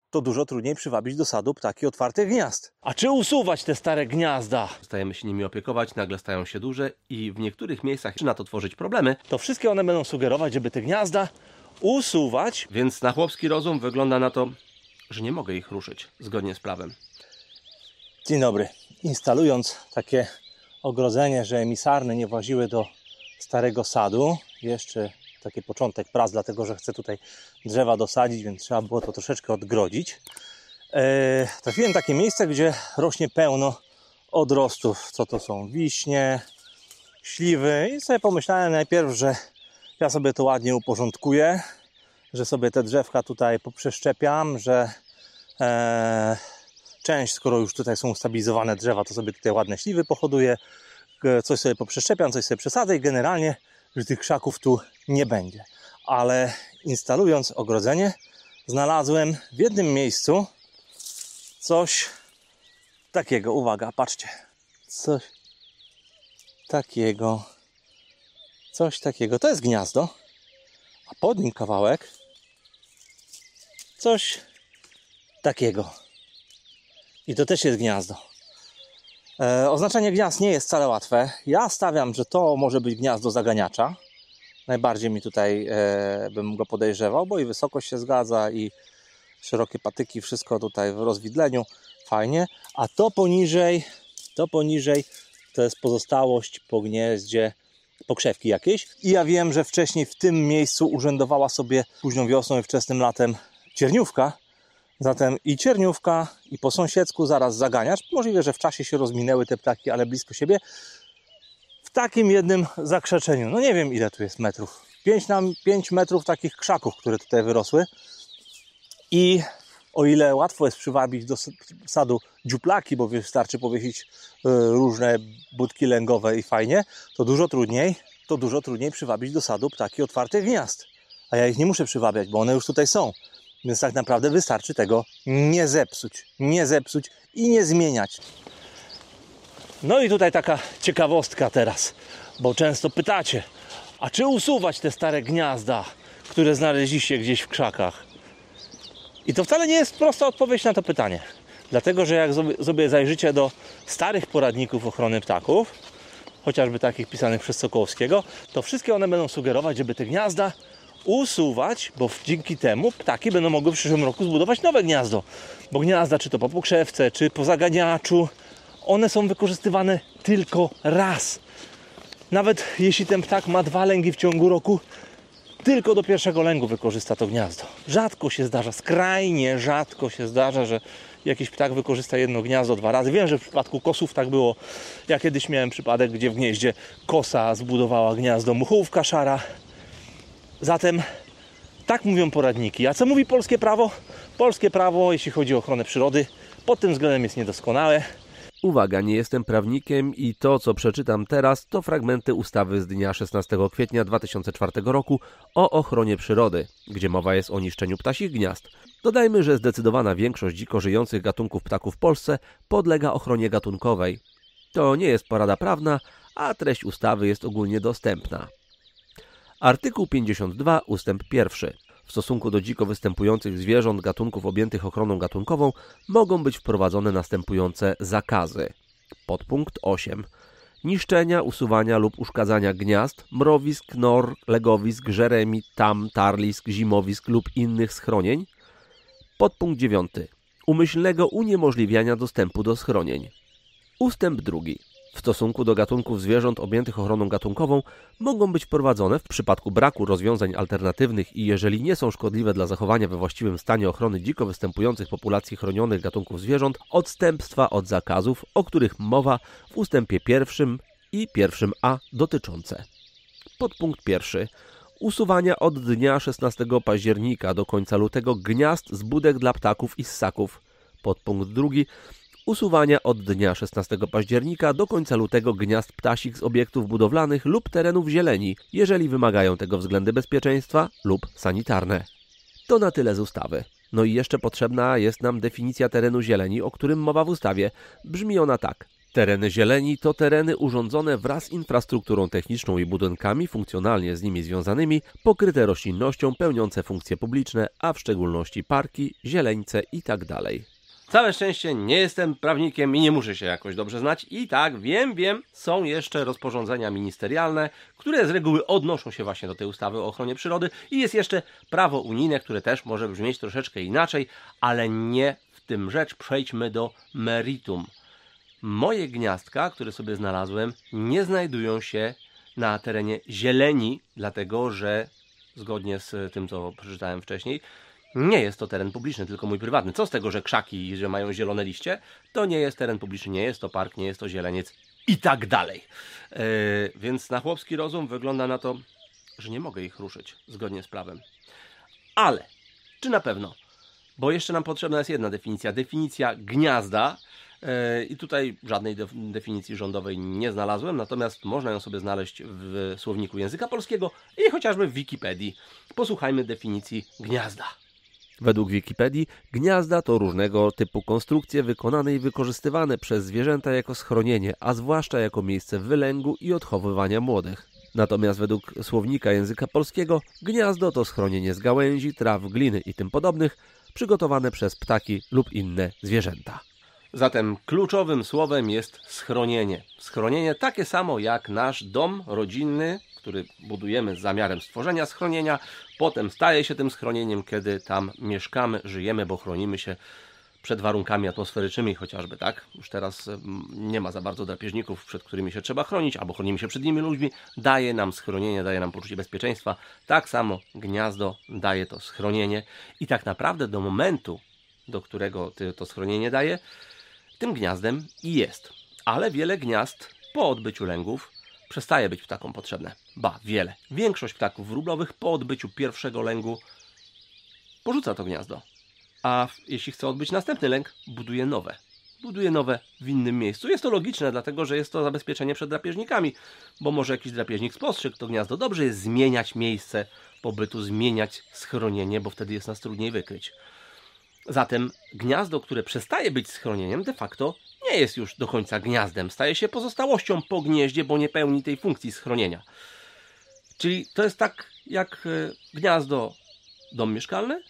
to dużo trudniej przywabić do sadu ptaki otwartych gniazd. A czy usuwać te stare gniazda? Stajemy się nimi opiekować, nagle stają się duże i w niektórych miejscach zaczyna to tworzyć problemy. To wszystkie one będą sugerować, żeby te gniazda usuwać. Więc na chłopski rozum wygląda na to, że nie mogę ich ruszyć zgodnie z prawem. Dzień dobry. Instalując takie ogrodzenie, że emisarne nie właziły do starego sadu, jeszcze taki początek prac, dlatego że chcę tutaj drzewa dosadzić, więc trzeba było to troszeczkę odgrodzić. Trafiłem w takie miejsce, gdzie rośnie pełno odrostów. Co to są? Wiśnie, śliwy. I sobie pomyślałem najpierw, że ja sobie to ładnie uporządkuję, że sobie te drzewka tutaj poprzeszczepiam, że część, skoro już tutaj są ustabilizowane drzewa, to sobie tutaj ładne śliwy pohoduję, coś sobie poprzeszczepiam, coś sobie przesadzę i generalnie już tych krzaków tu nie będzie. Ale instalując ogrodzenie, znalazłem w jednym miejscu coś takiego. Uwaga, patrzcie. Coś takiego. To jest gniazdo, a pod nim kawałek coś takiego. I to też jest gniazdo. Oznaczenie gniazd nie jest wcale łatwe. Ja stawiam, że to może być gniazdo zaganiacza. Najbardziej mi tutaj bym go podejrzewał, bo i wysokość się zgadza, i szerokie patyki, wszystko tutaj w rozwidleniu. Fajnie. A to poniżej to jest pozostałość po gnieździe pokrzewki jakiejś. I ja wiem, że wcześniej w tym miejscu urzędowała sobie późną wiosną i wczesnym latem cierniówka. Zatem i cierniówka, i po sąsiedzku zaraz zaganiacz. Możliwe, że w czasie się rozminęły te ptaki, ale blisko siebie. W takim jednym zakrzeczeniu. No nie wiem, ile tu jest metrów. 5 metrów takich krzaków, które tutaj wyrosły. I o ile łatwo jest przywabić do sadu dziuplaki, bo wystarczy powiesić różne budki lęgowe i fajnie, to dużo trudniej przywabić do sadu ptaki otwartych gniazd. A ja ich nie muszę przywabiać, bo one już tutaj są. Więc tak naprawdę wystarczy tego nie zepsuć i nie zmieniać. No i tutaj taka ciekawostka teraz, bo często pytacie, a czy usuwać te stare gniazda, które znaleźliście gdzieś w krzakach? I to wcale nie jest prosta odpowiedź na to pytanie. Dlatego, że jak sobie zajrzycie do starych poradników ochrony ptaków, chociażby takich pisanych przez Sokołowskiego, to wszystkie one będą sugerować, żeby te gniazda usuwać, bo dzięki temu ptaki będą mogły w przyszłym roku zbudować nowe gniazdo. Bo gniazda, czy to po pokrzewce, czy po zaganiaczu, one są wykorzystywane tylko raz. Nawet jeśli ten ptak ma 2 lęgi w ciągu roku, tylko do pierwszego lęgu wykorzysta to gniazdo. Rzadko się zdarza, skrajnie rzadko się zdarza, że jakiś ptak wykorzysta jedno gniazdo 2 razy. Wiem, że w przypadku kosów tak było. Ja kiedyś miałem przypadek, gdzie w gnieździe kosa zbudowała gniazdo muchówka szara. Zatem tak mówią poradniki. A co mówi polskie prawo? Polskie prawo, jeśli chodzi o ochronę przyrody, pod tym względem jest niedoskonałe. Uwaga, nie jestem prawnikiem i to, co przeczytam teraz, to fragmenty ustawy z dnia 16 kwietnia 2004 roku o ochronie przyrody, gdzie mowa jest o niszczeniu ptasich gniazd. Dodajmy, że zdecydowana większość dziko żyjących gatunków ptaków w Polsce podlega ochronie gatunkowej. To nie jest porada prawna, a treść ustawy jest ogólnie dostępna. Artykuł 52 ustęp 1. W stosunku do dziko występujących zwierząt gatunków objętych ochroną gatunkową mogą być wprowadzone następujące zakazy. Podpunkt 8. Niszczenia, usuwania lub uszkadzania gniazd, mrowisk, nor, legowisk, żeremi, tam, tarlisk, zimowisk lub innych schronień. Podpunkt 9. Umyślnego uniemożliwiania dostępu do schronień. Ustęp 2. W stosunku do gatunków zwierząt objętych ochroną gatunkową mogą być wprowadzone w przypadku braku rozwiązań alternatywnych i jeżeli nie są szkodliwe dla zachowania we właściwym stanie ochrony dziko występujących populacji chronionych gatunków zwierząt odstępstwa od zakazów, o których mowa w ustępie 1 i 1a dotyczące. Podpunkt 1. Usuwania od dnia 16 października do końca lutego gniazd z budek dla ptaków i ssaków. Podpunkt 2. Usuwania od dnia 16 października do końca lutego gniazd ptasich z obiektów budowlanych lub terenów zieleni, jeżeli wymagają tego względy bezpieczeństwa lub sanitarne. To na tyle z ustawy. No i jeszcze potrzebna jest nam definicja terenu zieleni, o którym mowa w ustawie. Brzmi ona tak. Tereny zieleni to tereny urządzone wraz z infrastrukturą techniczną i budynkami funkcjonalnie z nimi związanymi, pokryte roślinnością, pełniące funkcje publiczne, a w szczególności parki, zieleńce itd. Całe szczęście nie jestem prawnikiem i nie muszę się jakoś dobrze znać. I tak, wiem, są jeszcze rozporządzenia ministerialne, które z reguły odnoszą się właśnie do tej ustawy o ochronie przyrody i jest jeszcze prawo unijne, które też może brzmieć troszeczkę inaczej, ale nie w tym rzecz. Przejdźmy do meritum. Moje gniazdka, które sobie znalazłem, nie znajdują się na terenie zieleni, dlatego że zgodnie z tym, co przeczytałem wcześniej, nie jest to teren publiczny, tylko mój prywatny. Co z tego, że krzaki, że mają zielone liście? To nie jest teren publiczny, nie jest to park, nie jest to zieleniec i tak dalej. Więc na chłopski rozum wygląda na to, że nie mogę ich ruszyć zgodnie z prawem. Ale, czy na pewno? Bo jeszcze nam potrzebna jest jedna definicja. Definicja gniazda. I tutaj żadnej definicji rządowej nie znalazłem, natomiast można ją sobie znaleźć w słowniku języka polskiego i chociażby w Wikipedii. Posłuchajmy definicji gniazda. Według Wikipedii gniazda to różnego typu konstrukcje wykonane i wykorzystywane przez zwierzęta jako schronienie, a zwłaszcza jako miejsce wylęgu i odchowywania młodych. Natomiast według słownika języka polskiego gniazdo to schronienie z gałęzi, traw, gliny i tym podobnych, przygotowane przez ptaki lub inne zwierzęta. Zatem kluczowym słowem jest schronienie. Schronienie takie samo jak nasz dom rodzinny, który budujemy z zamiarem stworzenia schronienia, potem staje się tym schronieniem, kiedy tam mieszkamy, żyjemy, bo chronimy się przed warunkami atmosferycznymi chociażby, tak? Już teraz nie ma za bardzo drapieżników, przed którymi się trzeba chronić, albo chronimy się przed innymi ludźmi. Daje nam schronienie, daje nam poczucie bezpieczeństwa. Tak samo gniazdo daje to schronienie i tak naprawdę do momentu, do którego to schronienie daje, tym gniazdem i jest. Ale wiele gniazd po odbyciu lęgów przestaje być ptakom potrzebne. Wiele. Większość ptaków wróblowych po odbyciu pierwszego lęgu porzuca to gniazdo. A jeśli chce odbyć następny lęg, buduje nowe. Buduje nowe w innym miejscu. Jest to logiczne, dlatego że jest to zabezpieczenie przed drapieżnikami, bo może jakiś drapieżnik spostrzegł to gniazdo. Dobrze jest zmieniać miejsce pobytu, zmieniać schronienie, bo wtedy jest nas trudniej wykryć. Zatem gniazdo, które przestaje być schronieniem, de facto nie jest już do końca gniazdem. Staje się pozostałością po gnieździe, bo nie pełni tej funkcji schronienia. Czyli to jest tak jak gniazdo, dom mieszkalny.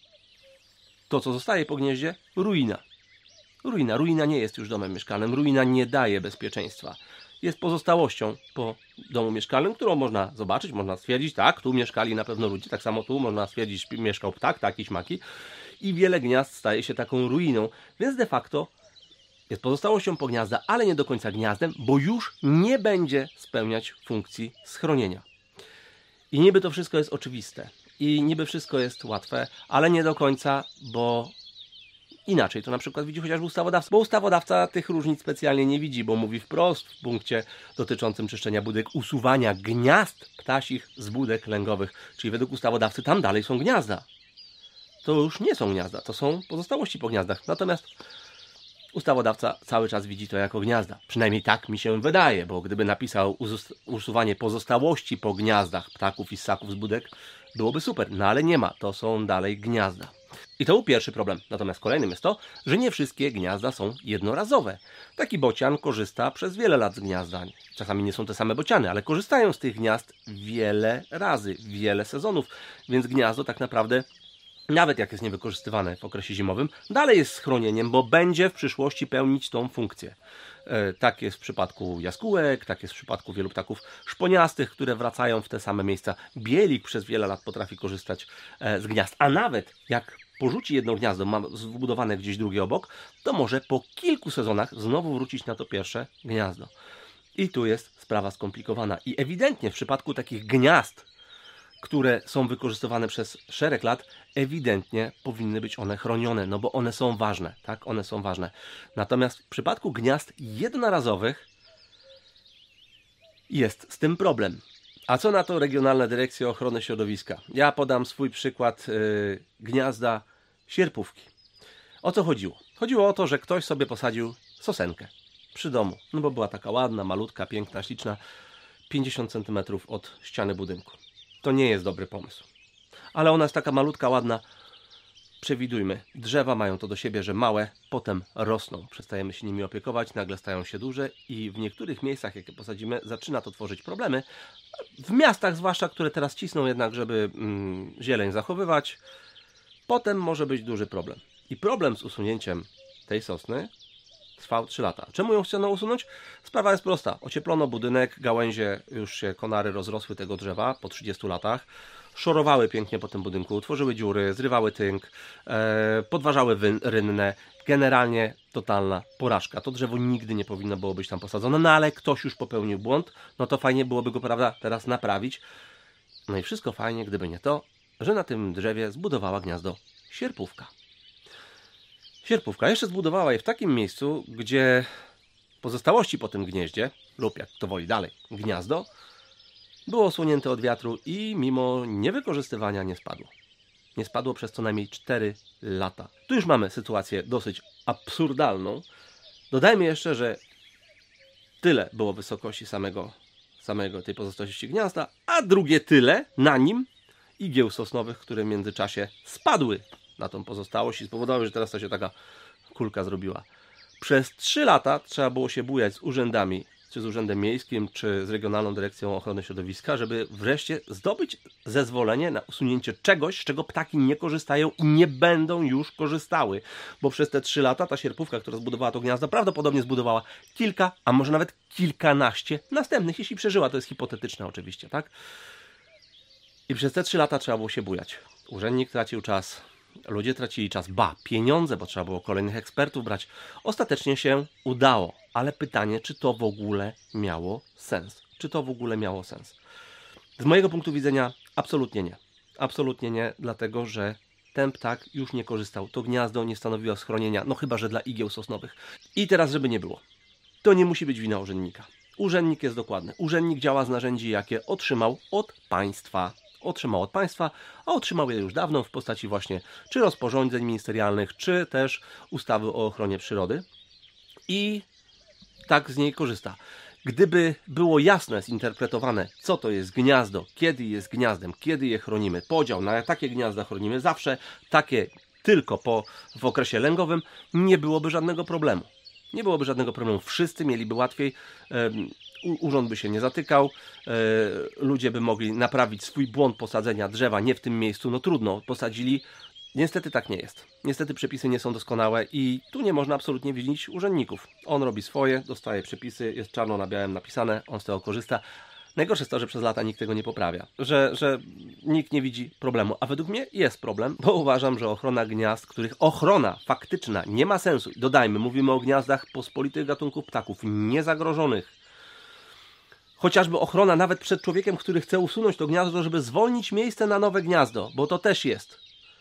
To, co zostaje po gnieździe, ruina. Ruina nie jest już domem mieszkalnym. Ruina nie daje bezpieczeństwa. Jest pozostałością po domu mieszkalnym, którą można zobaczyć, można stwierdzić, tak, tu mieszkali na pewno ludzie, tak samo tu można stwierdzić, mieszkał ptak, taki, śmaki. I wiele gniazd staje się taką ruiną, więc de facto jest pozostałością po gniazda, ale nie do końca gniazdem, bo już nie będzie spełniać funkcji schronienia. I niby to wszystko jest oczywiste i niby wszystko jest łatwe, ale nie do końca, bo inaczej to na przykład widzi chociażby ustawodawca, bo ustawodawca tych różnic specjalnie nie widzi, bo mówi wprost w punkcie dotyczącym czyszczenia budek, usuwania gniazd ptasich z budek lęgowych, czyli według ustawodawcy tam dalej są gniazda. To już nie są gniazda, to są pozostałości po gniazdach. Natomiast ustawodawca cały czas widzi to jako gniazda. Przynajmniej tak mi się wydaje, bo gdyby napisał usuwanie pozostałości po gniazdach ptaków i ssaków z budek, byłoby super. No ale nie ma, to są dalej gniazda. I to był pierwszy problem. Natomiast kolejnym jest to, że nie wszystkie gniazda są jednorazowe. Taki bocian korzysta przez wiele lat z gniazda. Czasami nie są te same bociany, ale korzystają z tych gniazd wiele razy, wiele sezonów. Więc gniazdo tak naprawdę, nawet jak jest niewykorzystywane w okresie zimowym, dalej jest schronieniem, bo będzie w przyszłości pełnić tą funkcję. Tak jest w przypadku jaskółek, tak jest w przypadku wielu ptaków szponiastych, które wracają w te same miejsca. Bielik przez wiele lat potrafi korzystać z gniazd, a nawet jak porzuci jedno gniazdo, ma zbudowane gdzieś drugie obok, to może po kilku sezonach znowu wrócić na to pierwsze gniazdo. I tu jest sprawa skomplikowana. I ewidentnie w przypadku takich gniazd, które są wykorzystywane przez szereg lat, ewidentnie powinny być one chronione, no bo one są ważne, tak? One są ważne. Natomiast w przypadku gniazd jednorazowych jest z tym problem. A co na to Regionalna Dyrekcja Ochrony Środowiska? Ja podam swój przykład gniazda sierpówki. O co chodziło? Chodziło o to, że ktoś sobie posadził sosenkę przy domu, no bo była taka ładna, malutka, piękna, śliczna, 50 cm od ściany budynku. To nie jest dobry pomysł. Ale ona jest taka malutka, ładna, przewidujmy. Drzewa mają to do siebie, że małe, potem rosną. Przestajemy się nimi opiekować, nagle stają się duże i w niektórych miejscach, jakie posadzimy, zaczyna to tworzyć problemy. W miastach zwłaszcza, które teraz cisną jednak, żeby zieleń zachowywać, potem może być duży problem. I problem z usunięciem tej sosny trwał 3 lata. Czemu ją chciano usunąć? Sprawa jest prosta. Ocieplono budynek, gałęzie, już się konary rozrosły tego drzewa po 30 latach. Szorowały pięknie po tym budynku, tworzyły dziury, zrywały tynk, podważały rynnę. Generalnie totalna porażka. To drzewo nigdy nie powinno było być tam posadzone, no ale ktoś już popełnił błąd, no to fajnie byłoby go, prawda, teraz naprawić. No i wszystko fajnie, gdyby nie to, że na tym drzewie zbudowała gniazdo sierpówka. Sierpówka jeszcze zbudowała je w takim miejscu, gdzie pozostałości po tym gnieździe, lub jak to woli dalej, gniazdo, było osłonięte od wiatru i mimo niewykorzystywania nie spadło. Nie spadło przez co najmniej 4 lata. Tu już mamy sytuację dosyć absurdalną. Dodajmy jeszcze, że tyle było wysokości samego tej pozostałości gniazda, a drugie tyle na nim igieł sosnowych, które w międzyczasie spadły na tą pozostałość i spowodowały, że teraz to się taka kulka zrobiła. Przez 3 lata trzeba było się bujać z urzędami, czy z Urzędem Miejskim, czy z Regionalną Dyrekcją Ochrony Środowiska, żeby wreszcie zdobyć zezwolenie na usunięcie czegoś, z czego ptaki nie korzystają i nie będą już korzystały. Bo przez te 3 lata ta sierpówka, która zbudowała to gniazdo, prawdopodobnie zbudowała kilka, a może nawet kilkanaście następnych, jeśli przeżyła. To jest hipotetyczne oczywiście, tak? I przez te 3 lata trzeba było się bujać. Urzędnik tracił czas, ludzie tracili czas, pieniądze, bo trzeba było kolejnych ekspertów brać. Ostatecznie się udało, ale pytanie, czy to w ogóle miało sens? Czy to w ogóle miało sens? Z mojego punktu widzenia absolutnie nie. Absolutnie nie, dlatego że ten ptak już nie korzystał. To gniazdo nie stanowiło schronienia, no chyba że dla igieł sosnowych. I teraz, żeby nie było, to nie musi być wina urzędnika. Urzędnik jest dokładny. Urzędnik działa z narzędzi, jakie otrzymał od państwa. A otrzymał je już dawno w postaci właśnie czy rozporządzeń ministerialnych, czy też ustawy o ochronie przyrody i tak z niej korzysta. Gdyby było jasno zinterpretowane, co to jest gniazdo, kiedy jest gniazdem, kiedy je chronimy, podział na takie gniazda chronimy zawsze, takie tylko w okresie lęgowym, nie byłoby żadnego problemu. Nie byłoby żadnego problemu. Wszyscy mieliby łatwiej, urząd by się nie zatykał, ludzie by mogli naprawić swój błąd posadzenia drzewa nie w tym miejscu. No trudno, posadzili. Niestety tak nie jest. Niestety przepisy nie są doskonałe i tu nie można absolutnie winić urzędników. On robi swoje, dostaje przepisy, jest czarno na białym napisane, on z tego korzysta. Najgorsze jest to, że przez lata nikt tego nie poprawia, że nikt nie widzi problemu, a według mnie jest problem, bo uważam, że ochrona gniazd, których ochrona faktyczna nie ma sensu, dodajmy, mówimy o gniazdach pospolitych gatunków ptaków, niezagrożonych, chociażby ochrona nawet przed człowiekiem, który chce usunąć to gniazdo, żeby zwolnić miejsce na nowe gniazdo, bo to też jest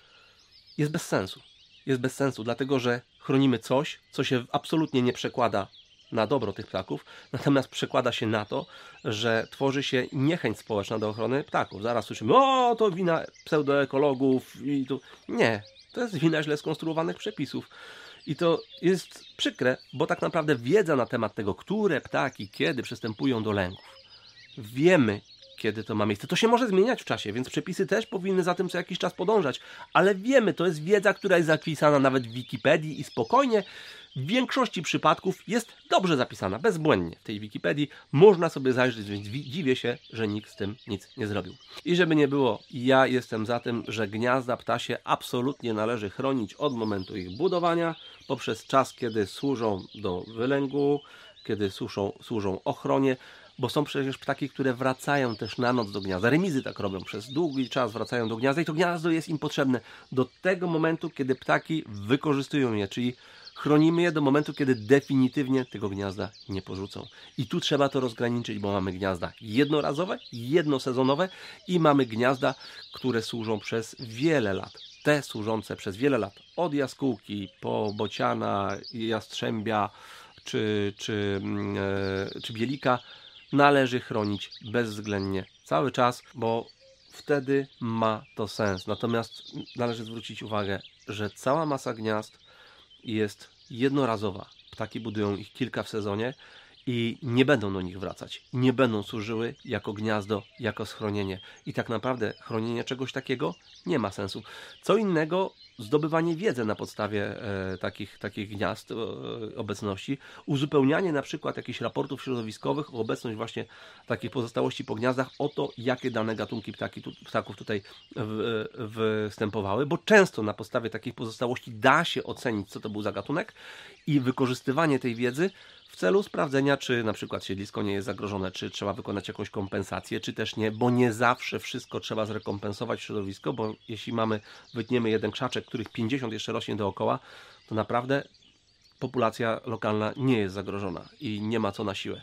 bez sensu. Jest bez sensu, dlatego że chronimy coś, co się absolutnie nie przekłada na dobro tych ptaków, natomiast przekłada się na to, że tworzy się niechęć społeczna do ochrony ptaków. Zaraz słyszymy, o, to wina pseudoekologów i tu. Nie, to jest wina źle skonstruowanych przepisów. I to jest przykre, bo tak naprawdę wiedza na temat tego, które ptaki kiedy przystępują do lęków, wiemy, kiedy to ma miejsce. To się może zmieniać w czasie, więc przepisy też powinny za tym co jakiś czas podążać, ale wiemy, to jest wiedza, która jest zapisana nawet w Wikipedii i spokojnie w większości przypadków jest dobrze zapisana, bezbłędnie w tej Wikipedii. Można sobie zajrzeć, więc dziwię się, że nikt z tym nic nie zrobił. I żeby nie było, ja jestem za tym, że gniazda ptasie absolutnie należy chronić od momentu ich budowania, poprzez czas, kiedy służą do wylęgu, kiedy służą ochronie, bo są przecież ptaki, które wracają też na noc do gniazda. Remizy tak robią, przez długi czas wracają do gniazda i to gniazdo jest im potrzebne do tego momentu, kiedy ptaki wykorzystują je, czyli chronimy je do momentu, kiedy definitywnie tego gniazda nie porzucą. I tu trzeba to rozgraniczyć, bo mamy gniazda jednorazowe, jednosezonowe i mamy gniazda, które służą przez wiele lat. Te służące przez wiele lat, od jaskółki po bociana, jastrzębia czy bielika, należy chronić bezwzględnie cały czas, bo wtedy ma to sens. Natomiast należy zwrócić uwagę, że cała masa gniazd jest jednorazowa. Ptaki budują ich kilka w sezonie i nie będą do nich wracać. Nie będą służyły jako gniazdo, jako schronienie. I tak naprawdę chronienie czegoś takiego nie ma sensu. Co innego zdobywanie wiedzy na podstawie takich gniazd obecności, uzupełnianie na przykład jakichś raportów środowiskowych o obecność właśnie takich pozostałości po gniazdach, o to, jakie dane gatunki ptaków tutaj występowały, bo często na podstawie takich pozostałości da się ocenić, co to był za gatunek i wykorzystywanie tej wiedzy w celu sprawdzenia, czy na przykład siedlisko nie jest zagrożone, czy trzeba wykonać jakąś kompensację, czy też nie, bo nie zawsze wszystko trzeba zrekompensować w środowisko, bo jeśli wytniemy jeden krzaczek, których 50 jeszcze rośnie dookoła, to naprawdę populacja lokalna nie jest zagrożona i nie ma co na siłę.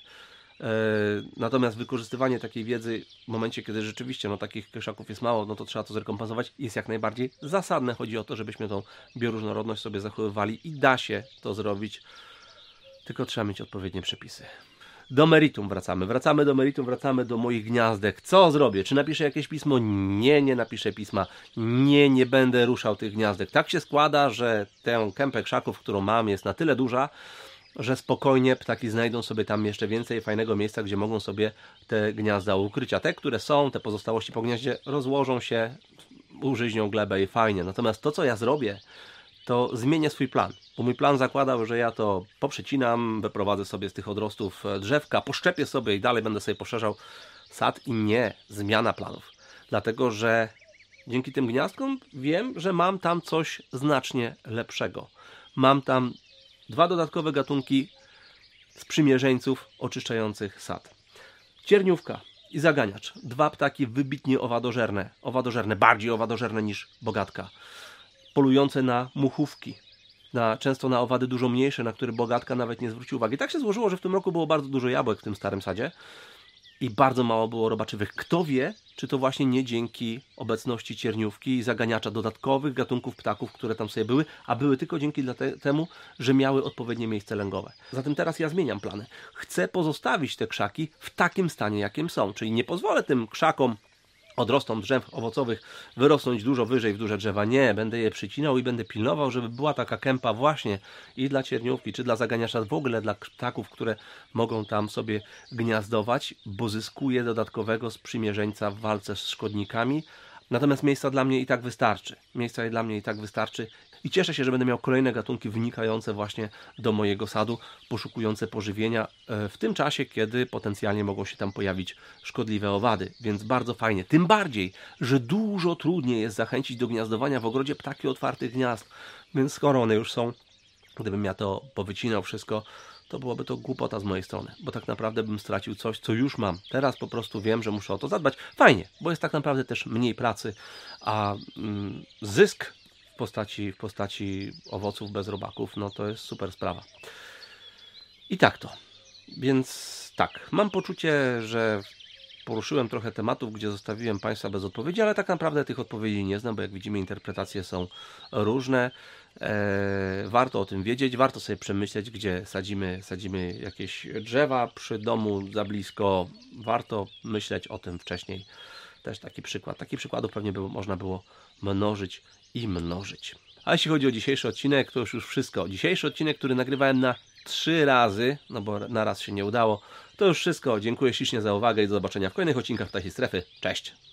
Natomiast wykorzystywanie takiej wiedzy w momencie, kiedy rzeczywiście takich krzaków jest mało, no to trzeba to zrekompensować, jest jak najbardziej zasadne. Chodzi o to, żebyśmy tą bioróżnorodność sobie zachowywali i da się to zrobić, tylko trzeba mieć odpowiednie przepisy. Do meritum wracamy. Wracamy do moich gniazdek. Co zrobię? Czy napiszę jakieś pismo? Nie, nie napiszę pisma. Nie będę ruszał tych gniazdek. Tak się składa, że tę kępę krzaków, którą mam, jest na tyle duża, że spokojnie ptaki znajdą sobie tam jeszcze więcej fajnego miejsca, gdzie mogą sobie te gniazda ukryć. A te, które są, te pozostałości po gniaździe, rozłożą się, użyźnią glebę i fajnie. Natomiast to, co ja zrobię, to zmienię swój plan. Bo mój plan zakładał, że ja to poprzecinam, wyprowadzę sobie z tych odrostów drzewka, poszczepię sobie i dalej będę sobie poszerzał sad i nie, zmiana planów. Dlatego, że dzięki tym gniazdkom wiem, że mam tam coś znacznie lepszego. Mam tam 2 dodatkowe gatunki sprzymierzeńców oczyszczających sad. Cierniówka i zaganiacz. 2 ptaki wybitnie owadożerne, bardziej owadożerne niż bogatka. Polujące na muchówki, często na owady dużo mniejsze, na które bogatka nawet nie zwrócił uwagi. Tak się złożyło, że w tym roku było bardzo dużo jabłek w tym starym sadzie i bardzo mało było robaczywych. Kto wie, czy to właśnie nie dzięki obecności cierniówki i zaganiacza dodatkowych gatunków ptaków, które tam sobie były, a były tylko dzięki temu, że miały odpowiednie miejsce lęgowe. Zatem teraz ja zmieniam plany. Chcę pozostawić te krzaki w takim stanie, jakim są. Czyli nie pozwolę tym krzakom, odrostom drzew owocowych, wyrosnąć dużo wyżej w duże drzewa. Nie, będę je przycinał i będę pilnował, żeby była taka kępa właśnie i dla cierniówki, czy dla zaganiacza, w ogóle dla ptaków, które mogą tam sobie gniazdować, bo zyskuję dodatkowego sprzymierzeńca w walce z szkodnikami. Natomiast miejsca dla mnie i tak wystarczy. I cieszę się, że będę miał kolejne gatunki wynikające właśnie do mojego sadu, poszukujące pożywienia w tym czasie, kiedy potencjalnie mogą się tam pojawić szkodliwe owady. Więc bardzo fajnie. Tym bardziej, że dużo trudniej jest zachęcić do gniazdowania w ogrodzie ptaki otwartych gniazd. Więc skoro one już są, gdybym ja to powycinał wszystko, to byłoby to głupota z mojej strony, bo tak naprawdę bym stracił coś, co już mam. Teraz po prostu wiem, że muszę o to zadbać. Fajnie, bo jest tak naprawdę też mniej pracy, a zysk w postaci owoców bez robaków, no to jest super sprawa. I tak to. Więc tak, mam poczucie, że poruszyłem trochę tematów, gdzie zostawiłem Państwa bez odpowiedzi, ale tak naprawdę tych odpowiedzi nie znam, bo jak widzimy, interpretacje są różne. Warto o tym wiedzieć, warto sobie przemyśleć, gdzie sadzimy jakieś drzewa przy domu za blisko. Warto myśleć o tym wcześniej. Też taki przykład. Takich przykładów pewnie można było mnożyć i mnożyć. A jeśli chodzi o dzisiejszy odcinek, to już wszystko. Dzisiejszy odcinek, który nagrywałem na 3 razy, no bo na raz się nie udało, to już wszystko. Dziękuję ślicznie za uwagę i do zobaczenia w kolejnych odcinkach Ptasiej Strefy. Cześć!